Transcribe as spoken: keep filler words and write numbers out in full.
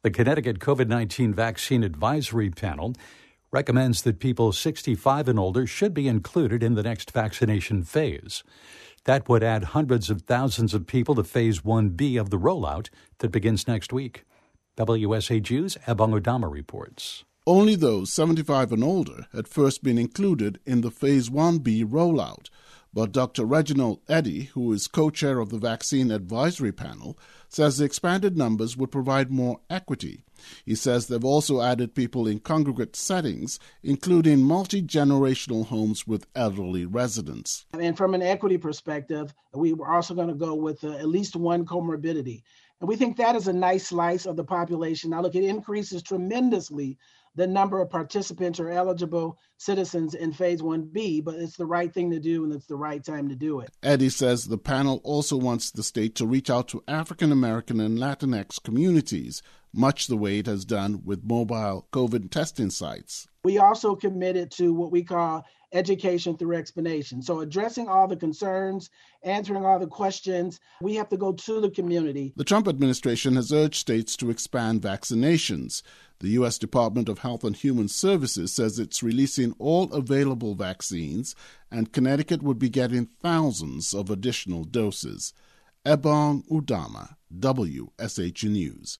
The Connecticut COVID nineteen Vaccine Advisory Panel recommends that people sixty-five and older should be included in the next vaccination phase. That would add hundreds of thousands of people to Phase one B of the rollout that begins next week. W S H U's Ebong Udama reports. Only those seventy-five and older had first been included in the Phase one B rollout. But Doctor Reginald Eddy, who is co-chair of the Vaccine Advisory Panel, says the expanded numbers would provide more equity. He says they've also added people in congregate settings, including multi-generational homes with elderly residents. And from an equity perspective, we were also going to go with uh, at least one comorbidity. And we think that is a nice slice of the population. Now, look, it increases tremendously the number of participants or eligible citizens in Phase one B, but it's the right thing to do and it's the right time to do it. Eddy says the panel also wants the state to reach out to African American and Latinx communities, much the way it has done with mobile COVID testing sites. We also committed to what we call education through explanation. So addressing all the concerns, answering all the questions, we have to go to the community. The Trump administration has urged states to expand vaccinations. The U S Department of Health and Human Services says it's releasing all available vaccines, and Connecticut would be getting thousands of additional doses. Ebong Udama, W S H News.